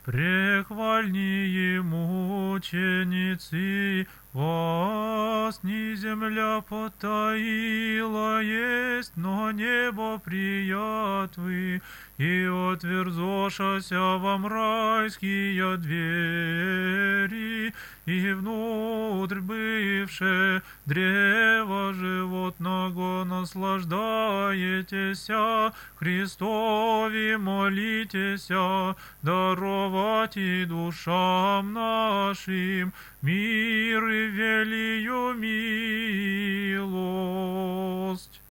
Прехвальные мученицы, вас не земля потаила есть, но небо приятвы, и отверзошася вам райские двери, и внутрь бывше древа животного наслаждаетеся, Христови молитеся, даровать и душам нашим мир и велию милость.